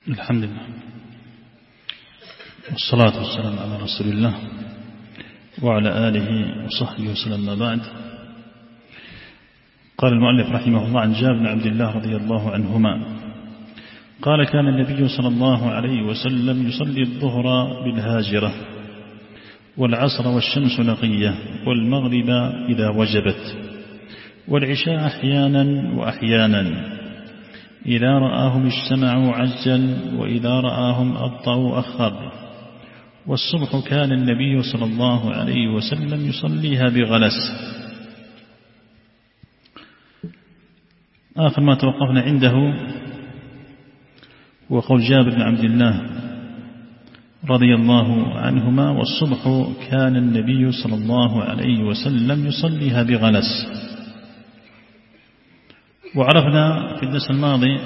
الحمد لله والصلاة والسلام على رسول الله وعلى آله وصحبه وسلم. ما بعد، قال المؤلف رحمه الله عن جابر بن عبد الله رضي الله عنهما قال: كان النبي صلى الله عليه وسلم يصلي الظهر بالهاجرة والعصر والشمس نقية والمغرب إذا وجبت والعشاء أحيانا وأحيانا، إذا رآهم اجتمعوا عجل وإذا رآهم أبطأوا أخر. والصبح كان النبي صلى الله عليه وسلم يصليها بغلس. آخر ما توقفنا عنده وقول جابر بن عبد الله رضي الله عنهما: والصبح كان النبي صلى الله عليه وسلم يصليها بغلس. وعرفنا في الدرس الماضي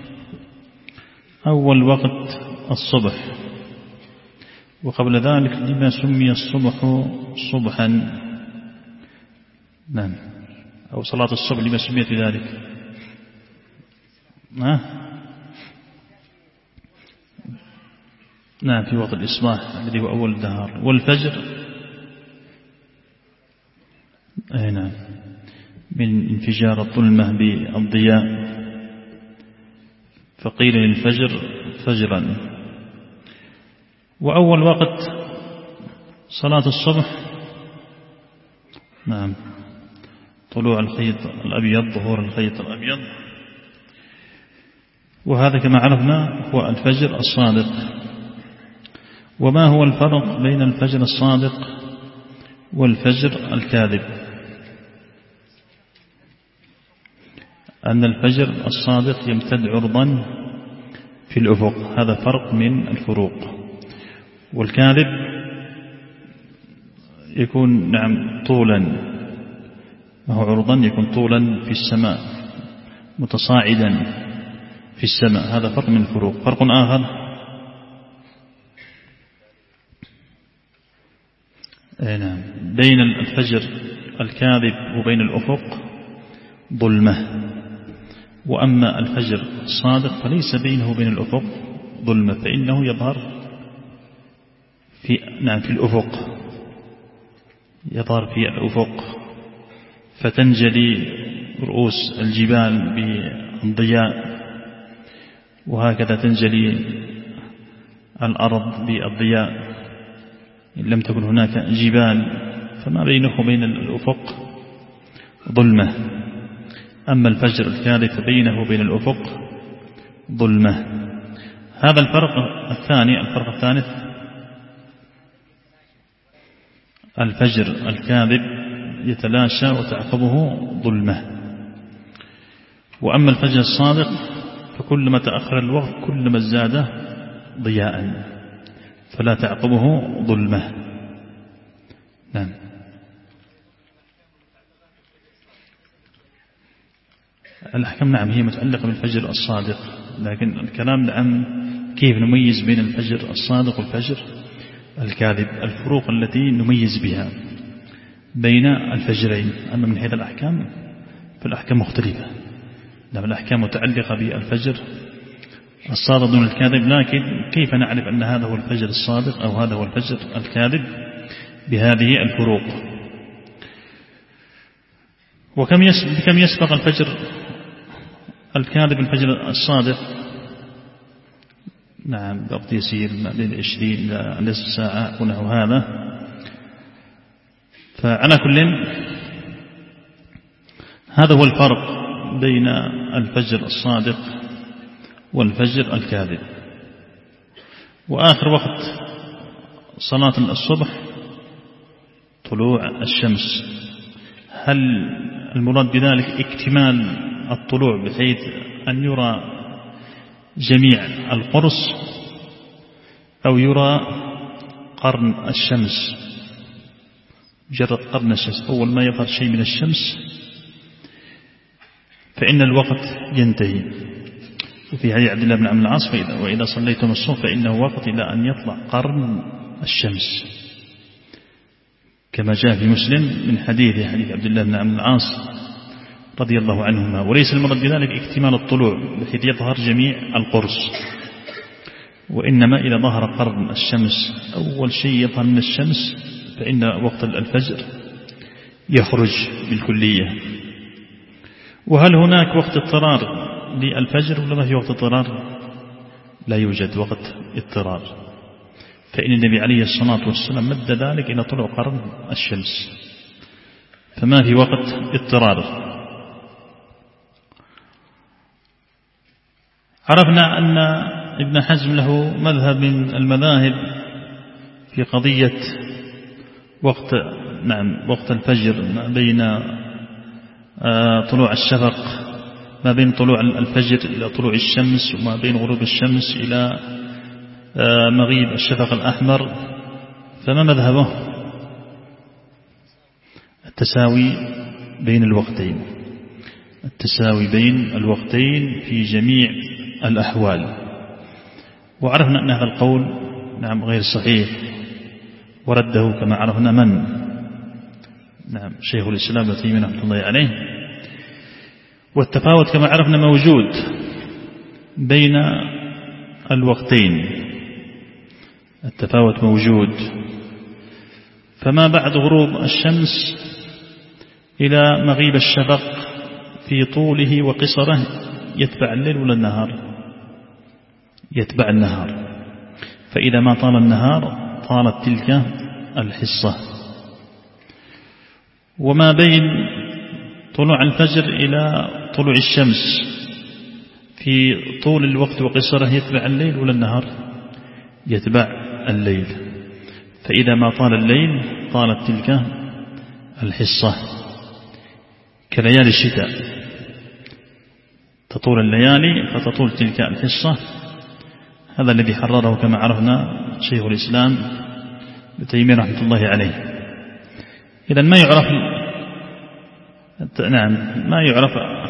أول وقت الصبح، وقبل ذلك لما سمي الصبح صبحا، نعم، أو صلاة الصبح لما سميت ذلك، نعم، في وقت الإصباح الذي هو أول النهار. والفجر نعم، من انفجار الظلمة بالضياء، فقيل للفجر فجرا. وأول وقت صلاة الصبح نعم طلوع الخيط الأبيض، ظهور الخيط الأبيض، وهذا كما عرفنا هو الفجر الصادق. وما هو الفرق بين الفجر الصادق والفجر الكاذب؟ أن الفجر الصادق يمتد عرضا في الأفق، هذا فرق من الفروق. والكاذب يكون نعم طولا، ما هو عرضا، يكون طولا في السماء متصاعدا في السماء، هذا فرق من الفروق. فرق آخر نعم بين الفجر الكاذب وبين الأفق ظلمة، وأما الفجر الصادق فليس بينه وبين الأفق ظلمة، فإنه يظهر في الأفق، يظهر في الأفق، فتنجلي رؤوس الجبال بالضياء، وهكذا تنجلي الأرض بالضياء إن لم تكن هناك جبال، فما بينه وبين الأفق ظلمة. أما الفجر الكاذب فبينه وبين الأفق ظلمة. هذا الفرق الثاني. الفرق الثالث: الفجر الكاذب يتلاشى وتعقبه ظلمة، وأما الفجر الصادق فكلما تأخر الوقت كلما ازداد ضياء، فلا تعقبه ظلمة. نعم. الأحكام نعم هي متعلقة بالفجر الصادق، لكن الكلام عن كيف نميز بين الفجر الصادق والفجر الكاذب، الفروق التي نميز بها بين الفجرين. أما من حيث الأحكام فالأحكام مختلفة، نعم، الأحكام متعلقة بالفجر الصادق دون الكاذب، لكن كيف نعرف أن هذا هو الفجر الصادق أو هذا هو الفجر الكاذب بهذه الفروق؟ وكم يسبق الفجر الكاذب الفجر الصادق؟ نعم، بوقت يسير من 20 إلى نصف ساعة ونحو هذا. فعلى كل هذا هو الفرق بين الفجر الصادق والفجر الكاذب. وآخر وقت صلاة الصبح طلوع الشمس. هل المراد بذلك اكتمال الطلوع بحيث أن يرى جميع القرص، أو يرى قرن الشمس، مجرد قرن الشمس؟ أول ما يظهر شيء من الشمس فإن الوقت ينتهي. وفي حديث عبد الله بن عمرو بن العاص: وإذا صليتم الصبح فإنه وقت إلى أن يطلع قرن الشمس، كما جاء في مسلم من حديث عبد الله بن عمرو بن العاص رضي الله عنهما. وليس المراد بذلك اكتمال الطلوع بحيث يظهر جميع القرص، وإنما إذا ظهر قرن الشمس أول شيء يظهر من الشمس فإن وقت الفجر يخرج بالكلية. وهل هناك وقت اضطرار للفجر ولا ما في وقت اضطرار؟ لا يوجد وقت اضطرار، فإن النبي عليه الصلاة والسلام مد ذلك إلى طلوع قرن الشمس، فما في وقت اضطرار. عرفنا أن ابن حزم له مذهب من المذاهب في قضية وقت الفجر ما بين طلوع الشفق، ما بين طلوع الفجر إلى طلوع الشمس، وما بين غروب الشمس إلى مغيب الشفق الأحمر. فما مذهبه؟ التساوي بين الوقتين، التساوي بين الوقتين في جميع الأحوال. وعرفنا أن هذا القول غير صحيح، ورده كما عرفنا من شيخ الإسلام ابن تيمية رحمة الله عليه. والتفاوت كما عرفنا موجود بين الوقتين، التفاوت موجود. فما بعد غروب الشمس إلى مغيب الشفق في طوله وقصره يتبع الليل ولا النهار؟ يتبع النهار. فإذا ما طال النهار طالت تلك الحصة. وما بين طلوع الفجر إلى طلوع الشمس في طول الوقت وقصره يتبع الليل ولا النهار؟ يتبع الليل. فإذا ما طال الليل طالت تلك الحصة. كليالي الشتاء تطول الليالي فتطول تلك الحصة. هذا الذي حرره كما عرفنا شيخ الإسلام ابن تيمية رحمة الله عليه. إذا ما يعرف ما يعرف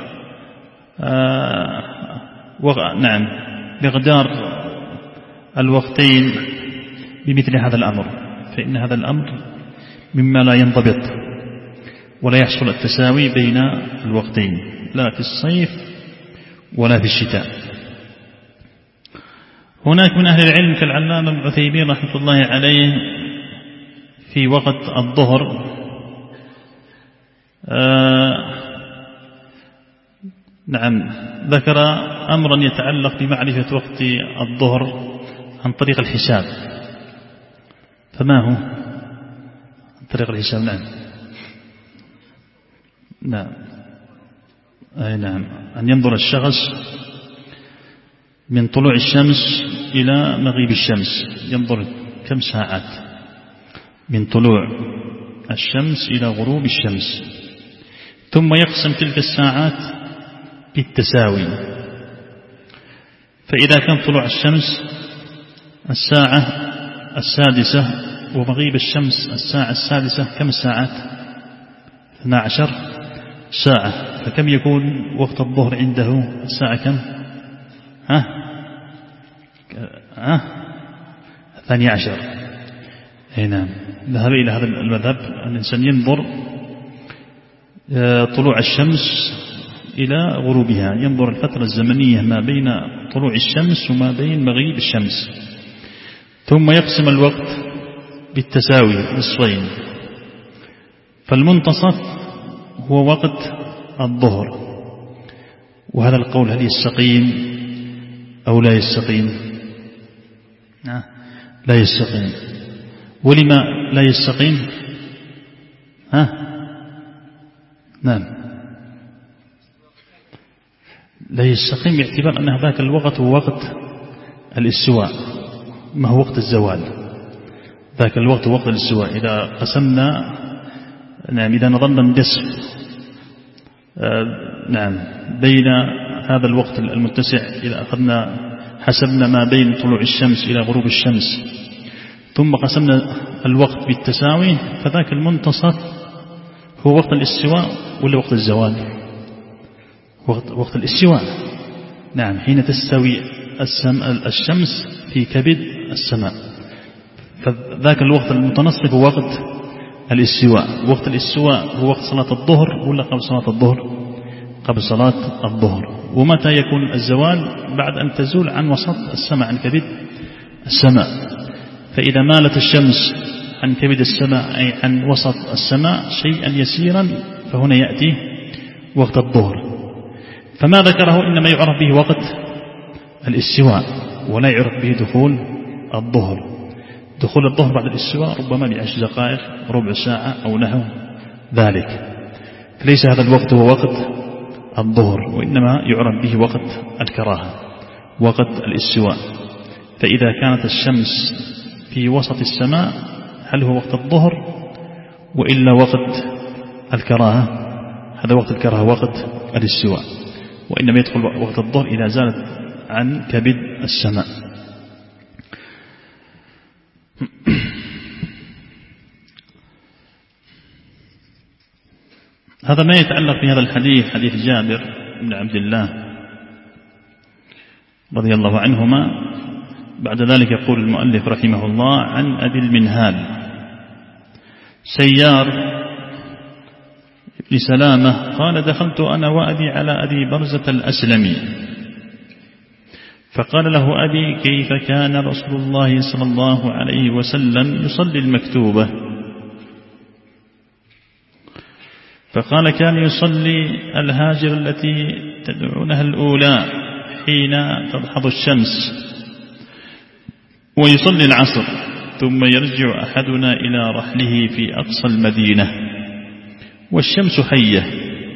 مقدار الوقتين بمثل هذا الأمر، فإن هذا الأمر مما لا ينضبط ولا يحصل التساوي بين الوقتين، لا في الصيف ولا في الشتاء. هناك من أهل العلم كالعلامة ابن عثيمين رحمة الله عليه في وقت الظهر ذكر أمرا يتعلق بمعرفة وقت الظهر عن طريق الحساب. فما هو عن طريق الحساب؟ نعم أن ينظر الشخص من طلوع الشمس إلى مغيب الشمس، ينظر كم ساعات من طلوع الشمس إلى غروب الشمس، ثم يقسم تلك الساعات بالتساوي. فإذا كان طلوع الشمس الساعة 6 ومغيب الشمس الساعة 6، كم الساعات؟ 12 ساعة. فكم يكون وقت الظهر عنده؟ الساعة كم؟ 12. نعم. ذهب إلى هذا المذهب أن الإنسان ينظر طلوع الشمس إلى غروبها، ينظر الفترة الزمنية ما بين طلوع الشمس وما بين مغيب الشمس، ثم يقسم الوقت بالتساوي نصفين. فالمنتصف هو وقت الظهر. وهذا القول هل يستقيم أو لا يستقيم؟ لا يستقيم. ولما لا يستقيم؟ نعم، لا يستقيم باعتبار أن ذاك الوقت هو وقت الاستواء، ما هو وقت الزوال. ذاك الوقت هو وقت الاستواء. إذا قسمنا إذا نظرنا نقسم بين هذا الوقت المتسع، إذا أخذنا حسبنا ما بين طلوع الشمس إلى غروب الشمس ثم قسمنا الوقت بالتساوي، فذاك المنتصف هو وقت الاستواء ولا وقت الزوال؟ وقت الاستواء. نعم، حين تستوي الشمس في كبد السماء، فذاك الوقت المتنصف هو وقت الاستواء. وقت الاستواء هو وقت صلاة الظهر ولا قبل صلاة الظهر؟ قبل صلاة الظهر. ومتى يكون الزوال؟ بعد أن تزول عن وسط السماء، عن كبد السماء. فإذا مالت الشمس عن كبد السماء أي عن وسط السماء شيئا يسيرا فهنا يأتي وقت الظهر. فما ذكره إنما يعرف به وقت الاستواء ولا يعرف به دخول الظهر. دخول الظهر بعد الاستواء ربما ب10 دقائق ربع ساعة أو نحو ذلك، فليس هذا الوقت هو وقت الظهر، وإنما يعرف به وقت الكراهة وقت الاستواء. فإذا كانت الشمس في وسط السماء هل هو وقت الظهر وإلا وقت الكراهة؟ هذا وقت الكراهة وقت الاستواء، وإنما يدخل وقت الظهر إذا زالت عن كبد السماء. هذا ما يتعلق بهذا الحديث، حديث جابر بن عبد الله رضي الله عنهما. بعد ذلك يقول المؤلف رحمه الله: عن أبي المنهال سيار بن سلامة قال: دخلت أنا وأبي على أبي برزة الأسلمي فقال له أبي: كيف كان رسول الله صلى الله عليه وسلم يصلي المكتوبة؟ فقال: كان يصلي الهاجر التي تدعونها الأولى حين تضحض الشمس، ويصلي العصر، ثم يرجع أحدنا إلى رحله في أقصى المدينة والشمس حية.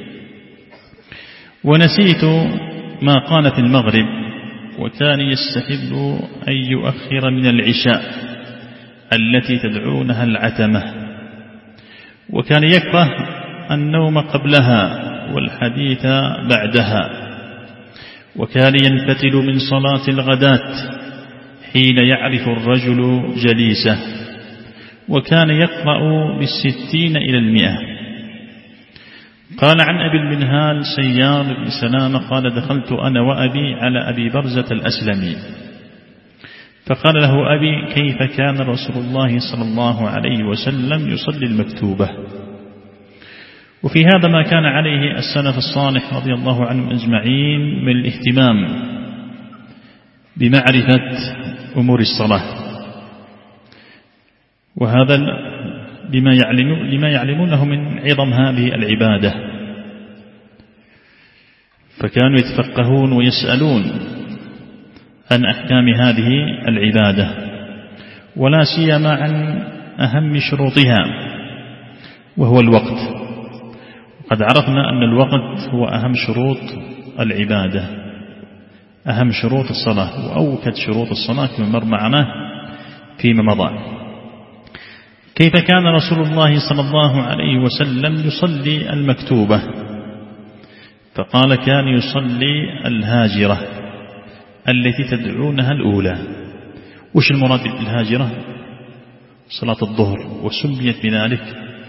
ونسيت ما قال في المغرب، وكان يستحب أن يؤخر من العشاء التي تدعونها العتمة، وكان يكره النوم قبلها والحديث بعدها، وكان ينفتل من صلاة الغداة حين يعرف الرجل جليسه، وكان يقرأ بال60 إلى 100. قال عن أبي المنهال سيار بن سلامة قال: دخلت أنا وأبي على أبي برزة الأسلمي فقال له أبي: كيف كان رسول الله صلى الله عليه وسلم يصلي المكتوبة؟ وفي هذا ما كان عليه السلف الصالح رضي الله عنهم أجمعين من الاهتمام بمعرفة أمور الصلاة، وهذا لما يعلمونه من عظم هذه العبادة، فكانوا يتفقهون ويسألون عن أحكام هذه العبادة، ولا سيما عن أهم شروطها وهو الوقت. قد عرفنا أن الوقت هو أهم شروط العبادة، أهم شروط الصلاة وأوكد شروط الصلاة كما مر معنا فيما مضى. كيف كان رسول الله صلى الله عليه وسلم يصلي المكتوبة؟ فقال: كان يصلي الهاجرة التي تدعونها الأولى. وش المراد بالهاجرة؟ صلاة الظهر، وسميت بذلك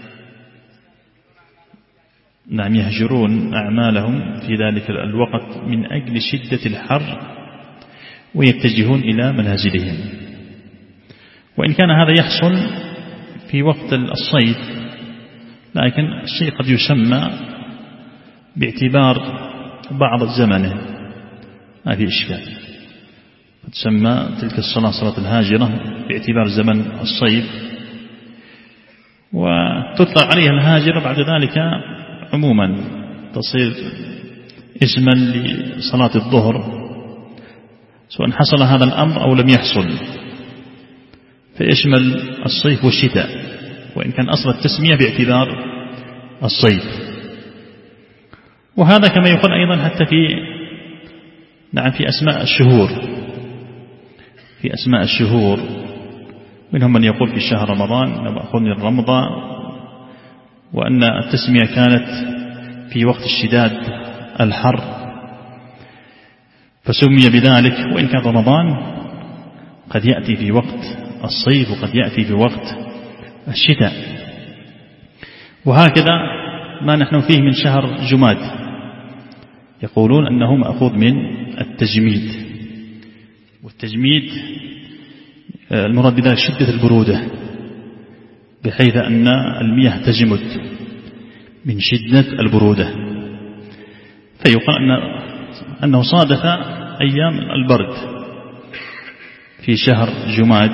نعم يهجرون أعمالهم في ذلك الوقت من أجل شدة الحر ويتجهون إلى منازلهم. وإن كان هذا يحصل في وقت الصيف، لكن الشيء قد يسمى باعتبار بعض زمنه، ما في إشكال. تسمى تلك الصلاة صلاة الهاجرة باعتبار زمن الصيف، وتطلق عليها الهاجرة بعد ذلك عموما، تصير اسما لصلاة الظهر سواء حصل هذا الأمر أو لم يحصل، فيشمل الصيف والشتاء، وإن كان أصل التسمية باعتبار الصيف. وهذا كما يقول أيضا حتى في أسماء الشهور، في أسماء الشهور منهم من يقول في شهر رمضان مأخوذ من الرمضة، وأن التسمية كانت في وقت اشتداد الحر فسمي بذلك، وإن كان رمضان قد يأتي في وقت الصيف وقد يأتي في وقت الشتاء. وهكذا ما نحن فيه من شهر جماد يقولون أنه مأخوذ من التجميد، والتجميد المراد بذلك شدة البرودة، بحيث أن المياه تجمد من شدة البرودة، فيقال أنه صادف أيام البرد، في شهر جماد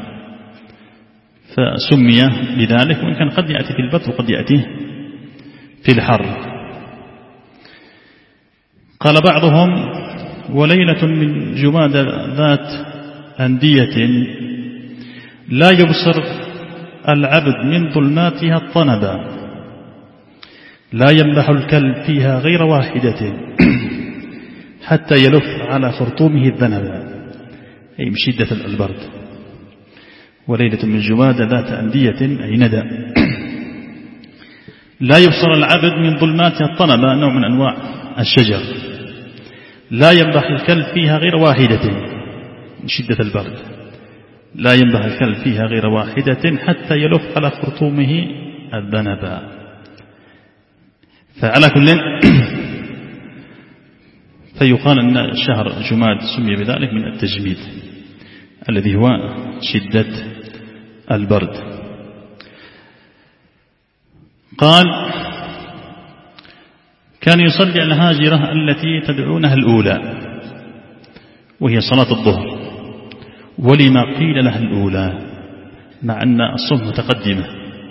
فسمي بذلك، وإن كان قد يأتي في البرد وقد يأتي في الحر. قال بعضهم: وليلة من جماد ذات أندية لا يبصر العبد من ظلماتها الطنبا، لا يملح الكلب فيها غير واحدة حتى يلف على خرطومه الذنبا، أي من شدة البرد. وليلة من جماد ذات أندية أي ندى لا يبصر العبد من ظلماتها الطنبا، نوع من أنواع الشجر، لا يملح الكلب فيها غير واحدة من شدة البرد، لا يملح الكلب فيها غير واحدة حتى يلف على خرطومه الذنبا. فعلى كل فيقال أن شهر جماد سمي بذلك من التجميد الذي هو شدة البرد. قال: كان يصلي الهاجرة التي تدعونها الأولى، وهي صلاة الظهر، ولما قيل لها الأولى مع أن الصبح متقدمة.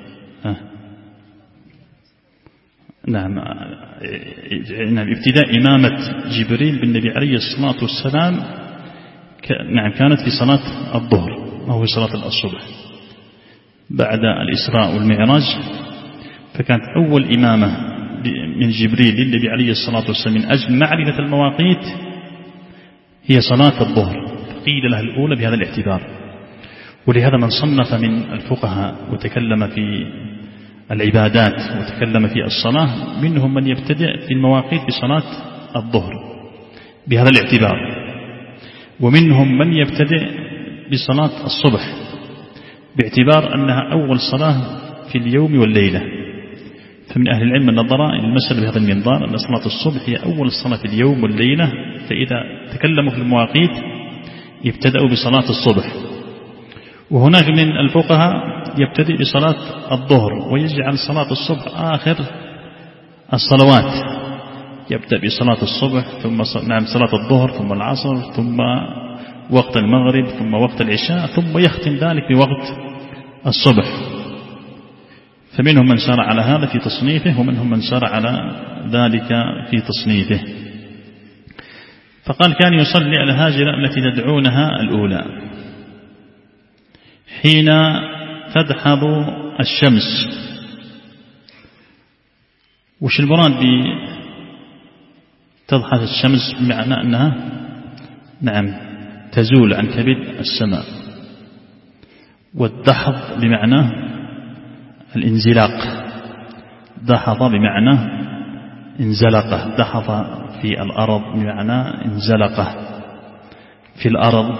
نعم، ابتداء إمامة جبريل بالنبي عليه الصلاة والسلام نعم كانت في صلاة الظهر وهو صلاة الصبح بعد الإسراء والمعراج، فكانت أول إمامة من جبريل للنبي عليه الصلاة والسلام من أجل معرفة المواقيت هي صلاة الظهر، قيل لها الأولى بهذا الاعتبار. ولهذا من صنف من الفقهاء وتكلم في العبادات وتكلم في الصلاة منهم من يبتدئ في المواقيت بصلاة الظهر بهذا الاعتبار، ومنهم من يبتدئ بصلاة الصبح باعتبار أنها أول صلاة في اليوم والليلة. فمن أهل العلم من نظر إلى المسألة بهذا المنظار أن صلاة الصبح هي أول الصلاة في اليوم والليلة، فإذا تكلموا في المواقيت يبتدأوا بصلاة الصبح. وهناك من الفقهاء يبتدئ بصلاة الظهر ويجعل صلاة الصبح آخر الصلوات، يبدأ بصلاة الصبح ثم صلاة الظهر ثم العصر ثم وقت المغرب ثم وقت العشاء ثم يختم ذلك بوقت الصبح. فمنهم من سار على هذا في تصنيفه ومنهم من سار على ذلك في تصنيفه. فقال: كان يصلي على الهاجرة التي تدعونها الأولى حين تدحض الشمس. وش المراد بتدحض الشمس؟ بمعنى أنها نعم تزول عن كبد السماء، والدحض بمعنى الانزلاق، دحض بمعنى انزلقه، دحض في الأرض بمعنى انزلقه في الأرض.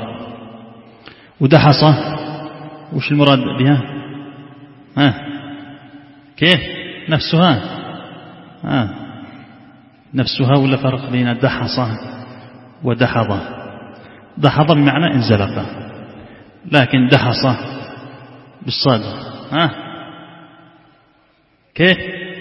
ودحصه وش المراد بها؟ كيف نفسها؟ نفسها ولا فرق بين دحصه ودحضه؟ دحض بمعنى انزلقه، لكن دحصه بالصاد كيف؟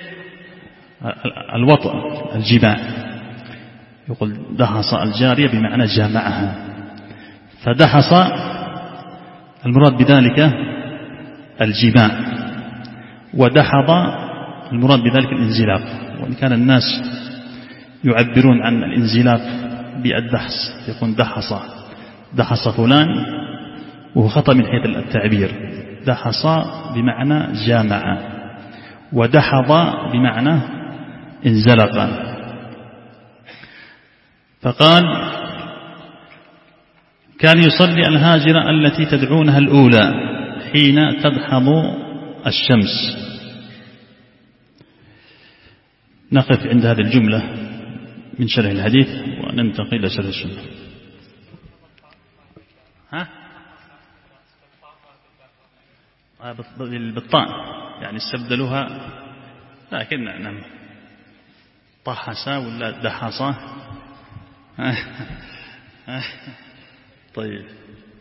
الوطء، الجماع. يقول دحص الجارية بمعنى جامعها، فدحص المراد بذلك الجماع، ودحض المراد بذلك الانزلاق. وإن كان الناس يعبرون عن الانزلاق بالدحص، يكون دحص فلان، وهو خطأ من حيث التعبير. دحص بمعنى جامع، ودحض بمعنى انزلق. فقال: كان يصلي الهاجرة التي تدعونها الأولى حين تدحض الشمس. نقف عند هذه الجملة من شرح الحديث وننتقل إلى شرح السنة. بالطاء يعني استبدلوها، لكن نعم طحسا ولا دحصا. طيب.